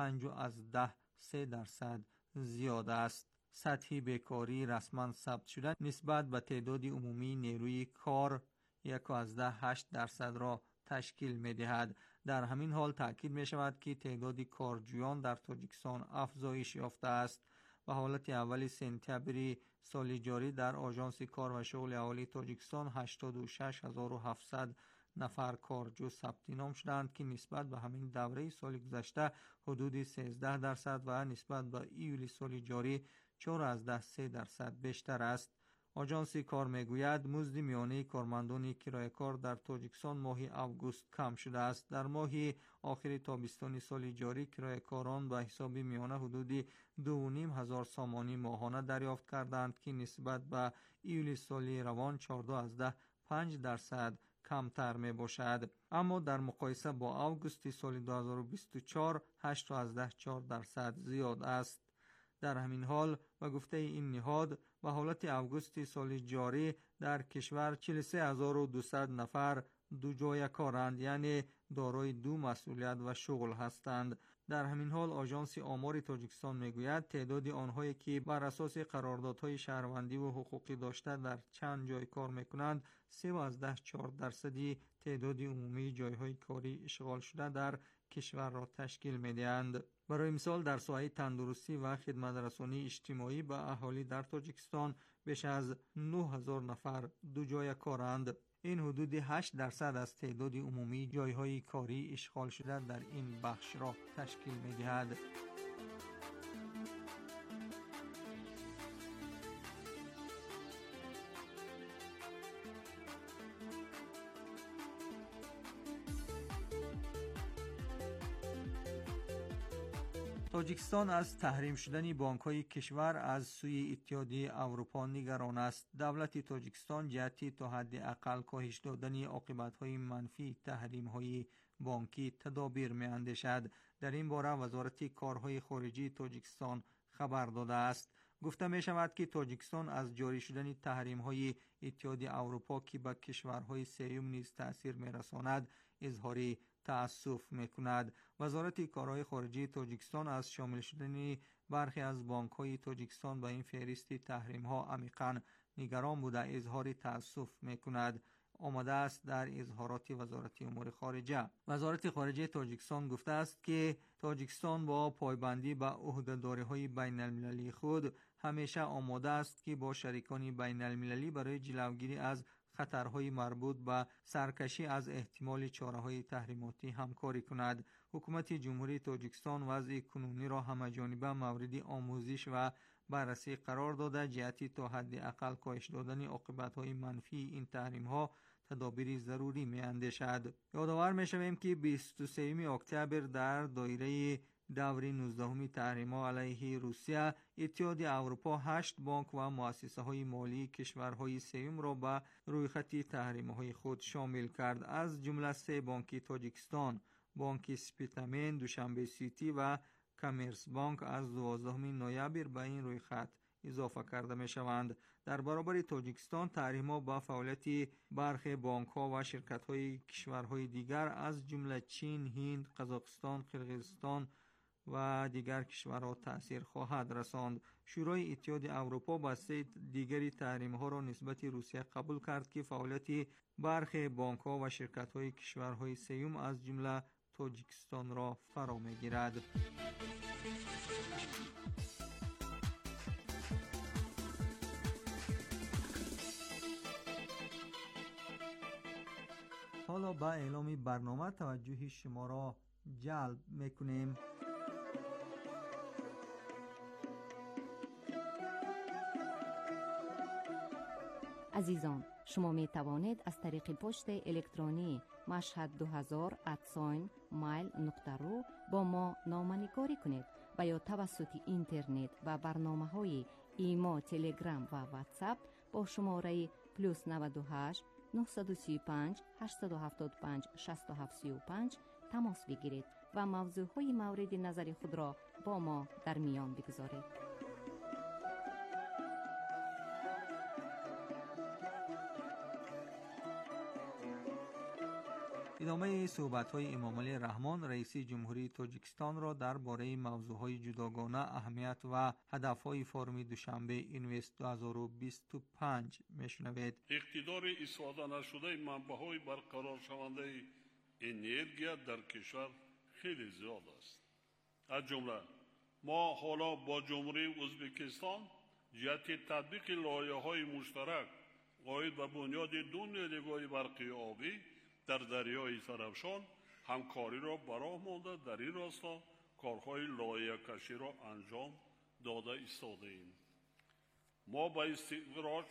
5.3% زیاد است. سطح بیکاری رسما ثبت شده نسبت به تعداد عمومی نیروی کار 1.8% را تشکیل می دهد. در همین حال تاکید می شود که تعداد کارجویان در تاجیکستان افزایش یافته است. به حالت اول سپتامبر سال جاری در آژانس کار و شغل اهالی تاجیکستان 86,700 نفر کارجو ثبت نام شدند که نسبت به همین دوره سال گذشته حدود 13% و نسبت به ایول سال جاری 4.3% بیشتر است. آژانس کار میگوید مزد میانه کارمندان کرایه‌کار در تاجیکستان ماه اوگوست کم شده است. در ماه آخر تابستان سال جاری کرایه‌کاران به حساب میانه حدود 2,500 سامانی ماهانه دریافت کردند که نسبت به ایول سال روان 14.5% کمتر می باشد. اما در مقایسه با اوگوست سال 2024 8.4% زیاد است. در همین حال و گفته این نهاد به حالت اوگوست سال جاری در کشور 43,200 نفر دو جای کارند، یعنی دارای دو مسئولیت و شغل هستند. در همین حال آژانس آمار تاجیکستان میگوید تعداد آنهایی که بر اساس قراردادهای شهروندی و حقوقی داشته در چند جای کار میکنند 3.4% تعداد عمومی جایهای کاری اشغال شده در کشور را تشکیل میدهند. برای مثال در ساحه تندرستی و خدمترسانی اجتماعی به اهالی در تاجیکستان بیش از 9,000 نفر دو جای کارند. این حدود 8% از تعداد عمومی جایهای کاری اشغال شده در این بخش را تشکیل میدهد. تاجیکستان از تحریم شدن بانک‌های کشور از سوی اتحادیه اروپا نگران است. دولت تاجیکستان جهت تا حد اقل کاهش دادن عاقبت‌های منفی تحریم‌های بانکی تدابیر می‌اندیشد. در این باره وزارت کارهای خارجی تاجیکستان خبر داده است. گفته می شود که تاجیکستان از جاری شدن تحریم‌های اتحادیه اروپا که به کشورهای سوم نیز تأثیر می‌رساند اظهار تأسف می‌کند. وزارت کارهای خارجی تاجیکستان از شامل شدن برخی از بانک‌های تاجیکستان به این فهرست تحریم‌ها عمیقاً نگران بوده اظهار تأسف می‌کند. آمده است در اظهارات وزارت امور خارجه. وزارت خارجه تاجیکستان گفته است که تاجیکستان با پایبندی به عهده‌داری‌های بین‌المللی خود همیشه آماده است که با شریکان بین‌المللی برای جلوگیری از خطرهای مربوط به سرکشی از احتمال چاره‌های تحریماتی همکاری کند. حکومت جمهوری تاجیکستان وضع کنونی را همه‌جانبه مورد آموزش و بررسی قرار داده جهت تا حد اقل کاهش دادن عاقبت‌های منفی این تحریم‌ها تدابیر ضروری می‌اندیشد. یادآور می‌شویم که 23 اکتبر در دایره دور 19 تحریم‌ها علیه روسیه اتحادیه اروپا 8 بانک و مؤسسه‌های مالی کشورهای سوم را به رویخط تحریم‌های خود شامل کرد، از جمله 3 بانک تاجیکستان، بانک سپیتامین، دوشنبه سیتی و کامرس بانک از 12 نوامبر به این رویخط اضافه کرده می شوند. در برابر تاجیکستان تحریم‌ها با فعالیت برخی بانک‌ها و شرکت‌های کشورهای دیگر از جمله چین، هند، قزاقستان، قرقیزستان و دیگر کشورها تأثیر خواهد رساند. شورای اتحادیه اروپا بسته دیگری تحریم‌ها را نسبت روسیه قبول کرد که فعالیت برخی بانک‌ها و شرکت‌های کشورهای سوم از جمله تاجیکستان را فرا می‌گیرد. حالا با اعلام برنامه توجه شما را جلب می‌کنیم. عزیزان، شما می توانید از طریق پست الکترونی مشهد 2000@mail.ru با ما نامه‌نگاری کنید و یا توسط اینترنت و برنامه‌های ایما، تلگرام و واتساپ با شماره +98 935 875 6735 تماس بگیرید و موضوعهای مورد نظر خود را با ما در میان بگذارید. ادامه صحبت‌های امام علی رحمان رئیس جمهوری تاجیکستان را درباره موضوعهای جداگانه اهمیت و هدف‌های فورم دوشنبه اینوست 2025 میشنوید. اقتدار استفاده نشده منبع‌های برقرار شونده انرژی در کشور خیلی زیاد است. از جمله ما حالا با جمهوری ازبکستان جهت تطبیق لایحه‌های مشترک عاید به بنیاد 2 نیروگاه برقی آبی در دریای سرافشان همکاری را براه مانده در این راستا کارهای لایحه کشی را انجام داده ایستاده‌ایم. ما با استخراج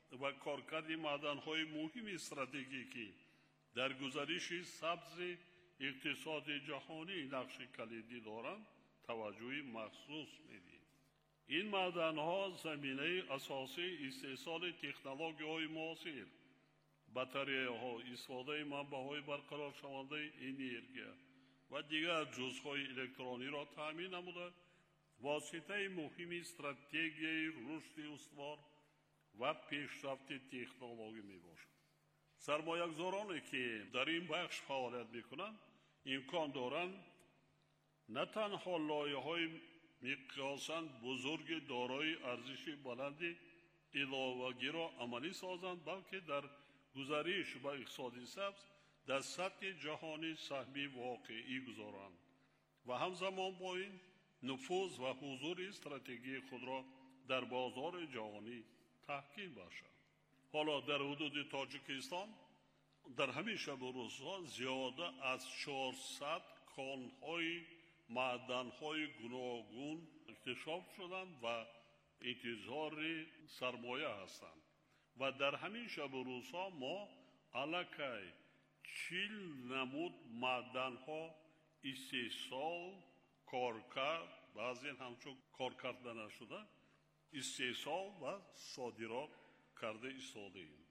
و کارکرد معدن‌های مهم استراتژیکی در گزارش سبز اقتصاد جهانی نقش کلیدی دارند توجه مخصوص می‌دهیم. این معدن‌ها زمینه اساسی استحصال تکنولوژی‌های معاصر، باتری‌ها، استفاده منبع‌های برقرار شونده انرژی و دیگر جزءهای الکترونی را تامین نموده واسطه مهم استراتژی رشد استوار و پیشرفت تکنولوژی میباشد. سرمایه‌گذارانی که در این بخش فعالیت میکنند امکان دارند نه تنها لایحه‌های مقیاساً بزرگ دارای ارزش بلند علاوه‌ای را عملی سازند، بلکه در گزارش به اقتصاد سبز در سطح جهانی سهمی واقعی گذارند و همزمان با این نفوذ و حضور استراتژی خود را در بازار جهانی تحکیم باشد. حالا در حدود تاجیکستان در همین شب و روزها زیاده از 400 کان‌های معدن‌های گوناگون اکتشاف شدند و انتظار سرمایه هستند و در همین شب و روزها ما علاقه 40 نمود معدن‌ها استحصال کارکرد، بعضی همچون کارکرد نشده استحصال و صادرات کرده ایستاده‌ایم.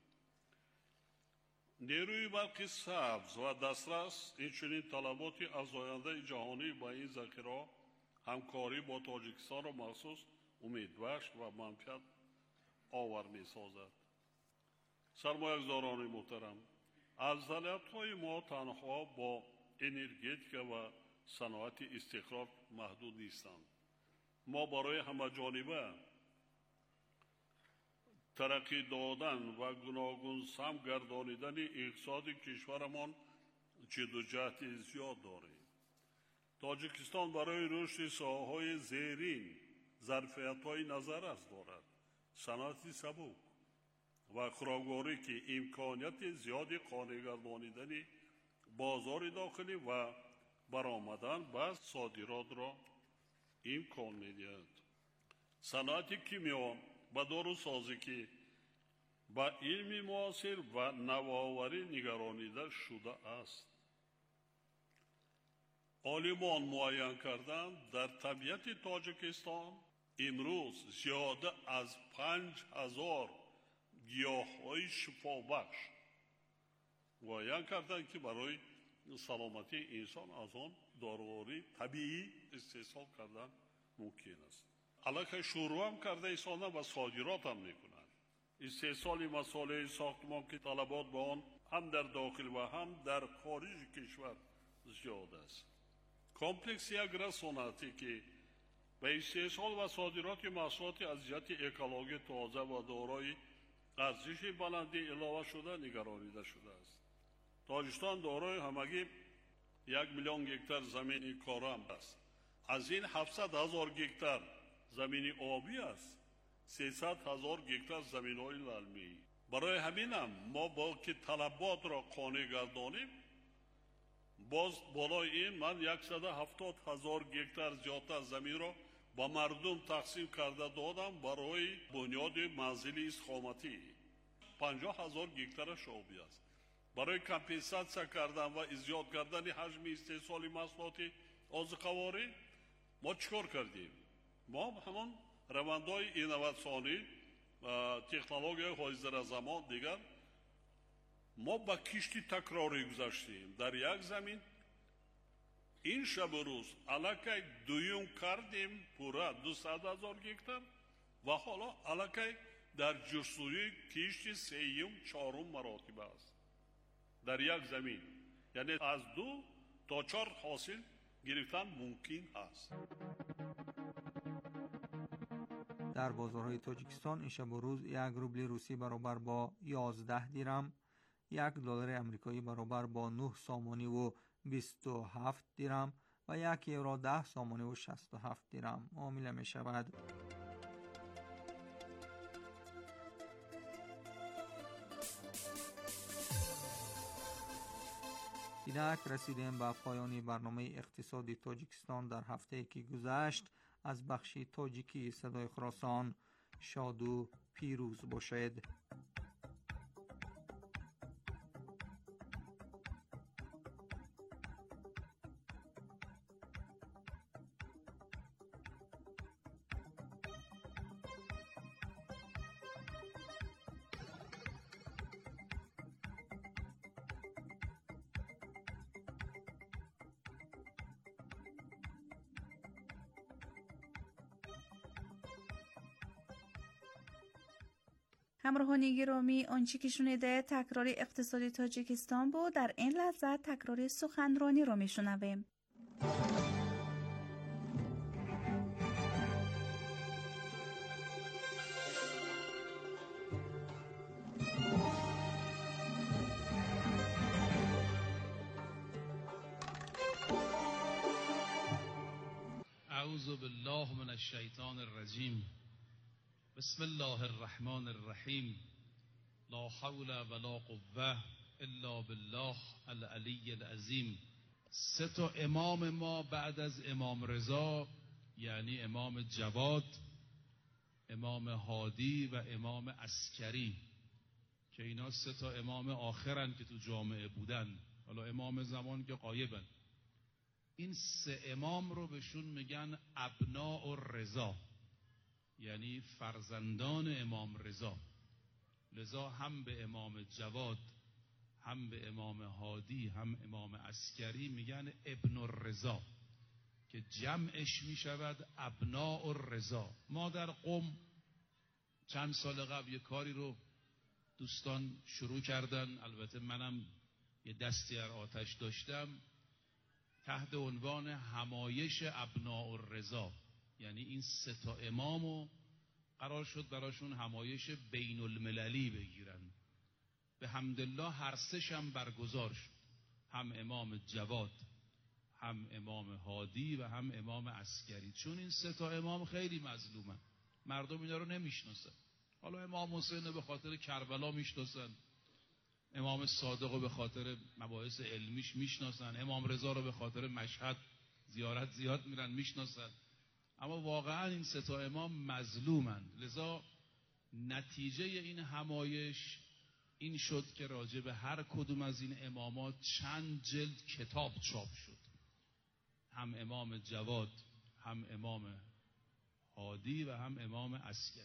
نیروی برق سبز و دسترس اینچنین طلبات افزاینده جهانی با این ذخیره همکاری با تاجیکستان را مخصوص امیدبخش و منفعت آور می‌سازد. سرمایه‌گذاران محترم، افضلیت‌های ما تنها با انرژتیک و صنعت استقرار محدود نیستند. ما برای همه‌جانبه ترقی دادن و گوناگون سهم گردانیدن اقتصاد کشورمان جدوجهد زیاد داریم. تاجیکستان برای رشد ساحه‌های زیرین ظرفیت‌های نظارت دارد. صنعت سبک و خوراکواری که امکانیت زیادی قانع گردانیدن بازار داخلی و برآمدن به صادرات را امکان می‌دهد. صنعت کیمیا و داروسازی که با علم معاصر و نوآوری نگرانیده شده است. عالمان معین کردند در طبیعت تاجیکستان امروز زیاده از 5000 گیاه‌های شفابخش معین کردند که برای سلامتی انسان از آن داروهای طبیعی استحصال کردن ممکن است. علاقه شروع هم کرده ایستادن و صادرات هم میکنند. استحصال مسائل ساختمان که طلبات با آن هم در داخل و هم در خارج کشور زیاد است. کمپلکس یک صنعتی که به استحصال و صادرات محصولات از جهت اکولوژی تازه و دارای ارزش بلندی علاوه شده نگرانیده شده است. تاجیکستان دارای همگی 1 میلیون گکتار زمین کارم است. از این 700,000 گکتار زمین آبی است. 300,000 گکتار زمین‌های للمی. برای همین هم ما با که طلبات را قانع گردانیم باز بالای این من 170,000 گکتار زیادتر زمین را با مردم تقسیم کرده دادم برای بنیاد منزل استقامتی. 50,000 گکتارش آبی است. برای کمپنساسیون کردن و زیاد کردن حجم استحصال محصولات آذوقه‌واری ما چیکار کردیم؟ ما همان روندهای اینواسیونی تکنولوژی حاضر زمان دیگر ما با کشتی تکراری گذاشتیم. در یک زمین این شب و روز علاقه دویم کردیم پورا 200,000 گکتار و حالا علاقه در جستجوی کشتی سوم چهارم مراتب است در یک زمین. یعنی از 2 تا 4 حاصل گرفتن ممکن است. در بازارهای تاجیکستان این شب و روز 1 روبل روسی برابر با 11 دیرم، 1 دلار امریکایی برابر با 9 سامانی و 27 دیرم و 1 یورو 10 سامانی و 67 دیرم معامله می شود. اینک رسیدیم به پایان برنامه اقتصادی تاجیکستان در هفته که گذشت. از بخش تاجیکی صدای خراسان شاد و پیروز باشید. همراهان گرامی، آنچه که شنیده تکرار اقتصادی تاجیکستان بود. در این لحظه تکرار سخنرانی رو میشنویم. اعوذ بالله من الشیطان الرجیم. بسم الله الرحمن الرحیم. لا حول ولا قوة الا بالله العلی العظیم. سه تا امام ما بعد از امام رضا، یعنی امام جواد، امام هادی و امام عسکری، که اینا سه تا امام آخرن که تو جامعه بودن، حالا امام زمان که غایبن. این سه امام رو بهشون میگن ابناء الرضا، یعنی فرزندان امام رضا. لذا هم به امام جواد، هم به امام هادی، هم امام عسکری میگن ابن الرضا، که جمعش میشود ابناء الرضا. ما در قم چند سال قبل یه کاری رو دوستان شروع کردن، البته منم یه دستی در آتش داشتم، تحت عنوان همایش ابناء الرضا، یعنی این سه تا امامو قرار شد براشون همایش بین المللی بگیرن. به حمدالله هر سه‌ش هم برگزار شد، هم امام جواد، هم امام هادی و هم امام عسکری. چون این سه تا امام خیلی مظلومن، مردم اینا رو نمیشناسن. حالا امام حسین به خاطر کربلا میشناسن، امام صادق رو به خاطر مباحث علمیش میشناسن، امام رضا رو به خاطر مشهد زیارت زیاد میرن میشناسن، اما واقعا این سه تا امام مظلومن. لذا نتیجه این همایش این شد که راجع به هر کدوم از این امامات چند جلد کتاب چاپ شد، هم امام جواد، هم امام هادی و هم امام عسکری.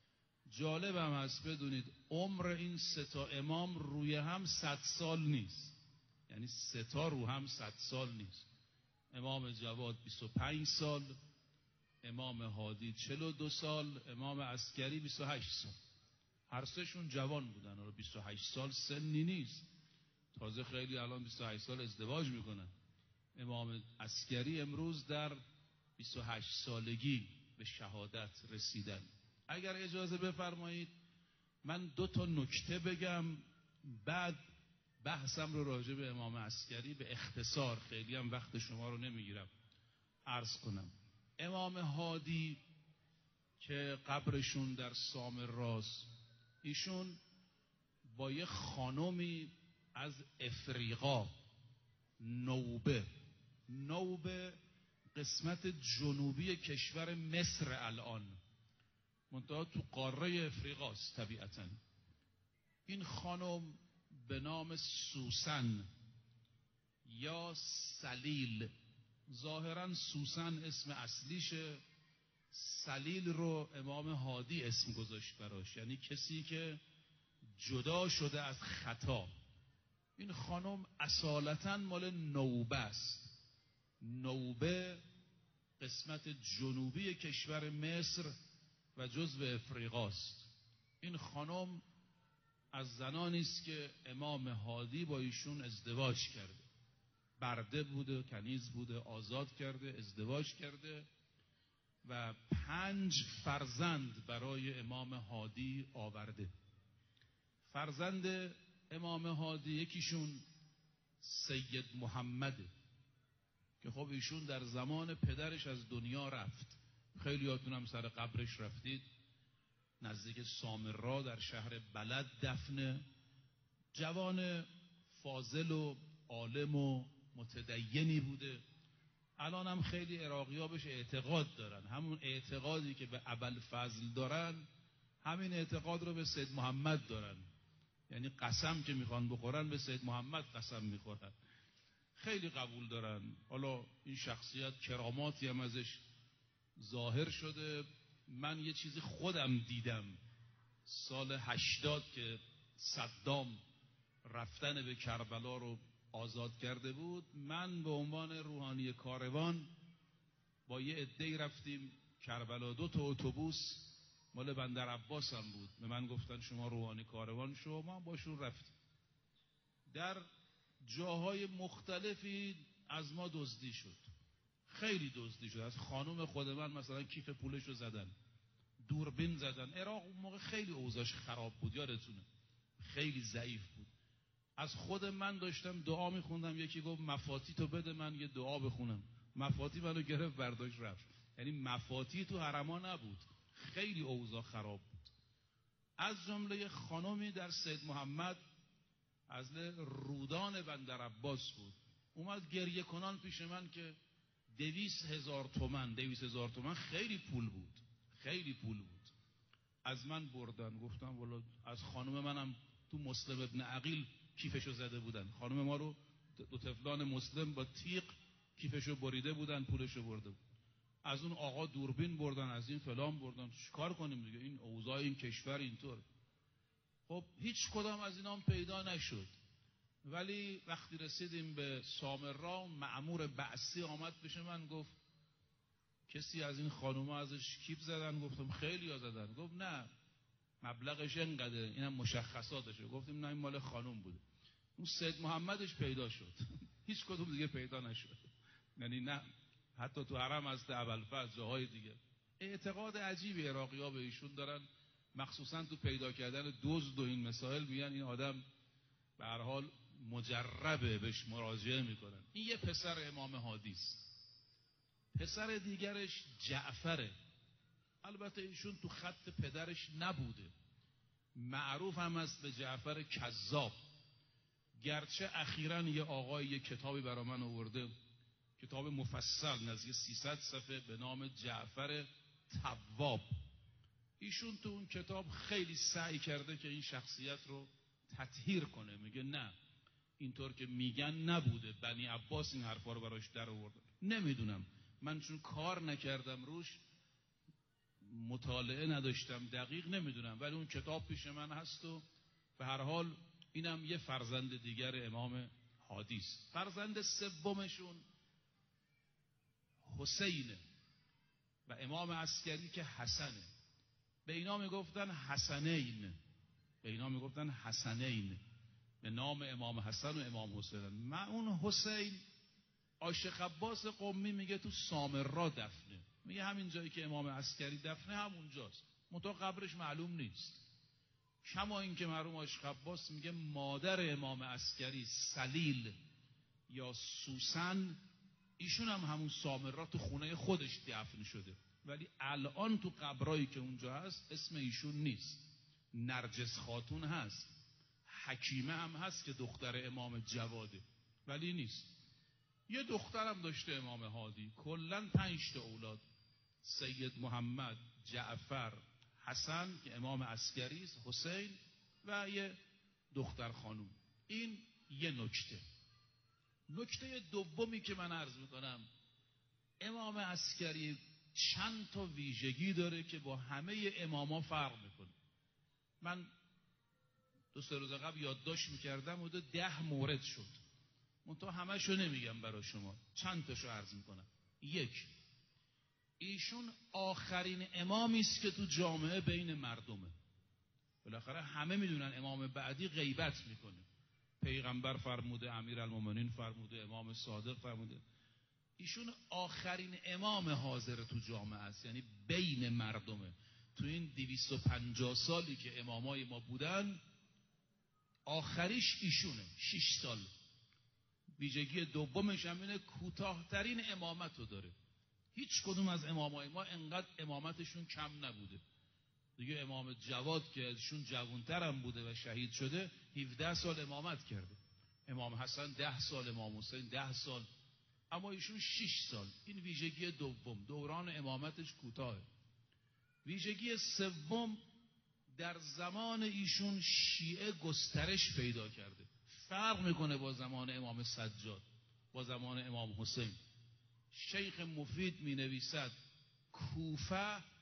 جالب هم هست بدونید عمر این سه تا امام روی هم 100 سال نیست، یعنی سه تا رو هم 100 سال نیست. امام جواد 25 سال، امام هادی 42 سال، امام عسکری 28 سال. هر سهشون جوان بودن، 28 سال سنی نیست، تازه خیلی الان 28 سال ازدواج میکنن. امام عسکری امروز در 28 سالگی به شهادت رسیدن. اگر اجازه بفرمایید من 2 تا نکته بگم، بعد بحثم رو راجع به امام عسکری به اختصار، خیلی هم وقت شما رو نمیگیرم، عرض کنم. امام هادی که قبرشون در سامراست، ایشون با یه خانمی از افریقا، نوبه قسمت جنوبی کشور مصر الان، منتها تو قاره افریقاست طبیعتاً. این خانم به نام سوسن یا سلیل، ظاهراً سوسن اسم اصلیشه، سلیل رو امام هادی اسم گذاشت براش، یعنی کسی که جدا شده از خطا. این خانم اصالتاً مال نوبه است. نوبه قسمت جنوبی کشور مصر و جزو افریقاست. این خانم از زنانی است که امام هادی با ایشون ازدواج کرده، برده بوده، کنیز بوده، آزاد کرده، ازدواج کرده و 5 فرزند برای امام هادی آورده. فرزند امام هادی یکیشون سید محمده که خب ایشون در زمان پدرش از دنیا رفت. خیلیاتون هم سر قبرش رفتید، نزدیک سامرا در شهر بلد دفنه. جوان فاضل و عالم و متدینی بوده. الان هم خیلی عراقی‌ها بهش اعتقاد دارن، همون اعتقادی که به ابوالفضل دارن همین اعتقاد رو به سید محمد دارن، یعنی قسم که میخوان بخورن به سید محمد قسم میخورن، خیلی قبول دارن. حالا این شخصیت کراماتی هم ازش ظاهر شده. من یه چیزی خودم دیدم سال 80 که صدام رفتن به کربلا رو آزاد کرده بود. من به عنوان روحانی کاروان با یه عده‌ای رفتیم کربلا. 2 تا اتوبوس مال بندر عباس هم بود. به من گفتن شما روحانی کاروان شو، ما باشون رفتیم. در جاهای مختلفی از ما دزدی شد، خیلی دزدی شد. از خانم خود من مثلا کیف پولشو زدن، دوربین زدن. عراق اون موقع خیلی اوضاعش خراب بود، یادتونه، خیلی ضعیف بود. از خود من داشتم دعا میخوندم، یکی گفت مفاتی تو بده من یه دعا بخونم، مفاتی منو گرفت برداشت رفت. یعنی مفاتی تو حرما نبود، خیلی اوضاع خراب بود. از جمله خانمی در سید محمد از رودان بندر عباس بود، اومد گریه کنان پیش من که 200,000 تومان خیلی پول بود، خیلی پول بود. از من بردن، گفتم والا از خانم منم تو مسلم ابن عقیل کیفشو زده بودن، خانم ما رو دو طفلان مسلم با تیغ کیفشو بریده بودن، پولشو برده بود. از اون آقا دوربین بردن، از این فلان بردن. چیکار کنیم دیگه، این اوضاع این کشور اینطور. خب هیچ کدام از اینا هم پیدا نشد. ولی وقتی رسیدیم به سامرا، مأمور بعثی آمد پیش من گفت کسی از این خانوما ازش کیپ زدن؟ گفتم خیلی ها زدن. گفت نه مبلغش اینقدره، اینم مشخصاتشه. گفتیم نه این مال خانوم بوده. اون سید محمدش پیدا شد هیچ کدوم دیگه پیدا نشد. یعنی نه حتی تو حرم از ابوالفضل جاهای دیگه. اعتقاد عجیبی عراقی ها به ایشون دارن، مخصوصا تو پیدا کردن دزد و این مسائل. میگن این آدم به هر حال مجربه، بهش مراجعه میکنن. این یه پسر امام هادی است. پسر دیگرش جعفره. البته ایشون تو خط پدرش نبوده، معروف هم است به جعفر کذاب. گرچه اخیراً یه آقای یه کتابی برا من آورده، کتاب مفصل نزدیک 300 صفحه به نام جعفر تواب. ایشون تو اون کتاب خیلی سعی کرده که این شخصیت رو تطهیر کنه. میگه نه اینطور که میگن نبوده، بنی عباس این حرفا رو براش در آورده. نمیدونم، من چون کار نکردم روش، مطالعه نداشتم، دقیق نمیدونم، ولی اون کتاب پیش من هست. و به هر حال اینم یه فرزند دیگر امام هادی است. فرزند سومشون حسینه و امام عسکری که حسنه. به اینا میگفتن حسنین، به اینا میگفتن حسنین، به نام امام حسن و امام حسین. من اون حسین عاشق عباس قمی میگه تو سامرا دفنه. میگه همین جایی که امام عسکری دفنه همونجاست، منتها قبرش معلوم نیست. کما این که مرحوم عاشق عباس میگه مادر امام عسکری سلیل یا سوسن، ایشون هم همون سامرا تو خونه خودش دفن شده، ولی الان تو قبرایی که اونجا هست اسم ایشون نیست. نرجس خاتون هست، حکیمه هم هست که دختر امام جواده، ولی نیست. یه دخترم داشته امام هادی، کلن 5 تا اولاد: سید محمد، جعفر، حسن که امام عسکری است، حسین و یه دختر خانوم. این یه نکته. نکته دومی که من عرض میکنم، امام عسکری چند تا ویژگی داره که با همه اماما فرق میکنه. من 2-3 روز قبل یادداشت میکردم و 10 مورد شد، منتها همه‌شو نمیگم برای شما، چند تاشو عرض میکنم. 1، ایشون آخرین امامی است که تو جامعه بین مردمه. بالاخره همه میدونن امام بعدی غیبت میکنه. پیغمبر فرموده، امیرالمومنین فرموده، امام صادق فرموده. ایشون آخرین امام حاضر تو جامعه است، یعنی بین مردمه. تو این 250 سالی که امامای ما بودن، آخریش ایشونه، 6 سال. ویژگی دومش هم اینه کوتاه‌ترین امامت رو داره. هیچ کدوم از امامای ما انقدر امامتشون کم نبوده. دیگه امام جواد که ازشون جوانتر هم بوده و شهید شده، 17 سال امامت کرده. امام حسن 10 سال، امام حسین 10 سال، اما ایشون 6 سال. این ویژگی دوم، دوران امامتش کوتاهه. ویژگی سوم، در زمان ایشون شیعه گسترش پیدا کرده. فرق میکنه با زمان امام سجاد، با زمان امام حسین. شیخ مفید می نویسد کوفه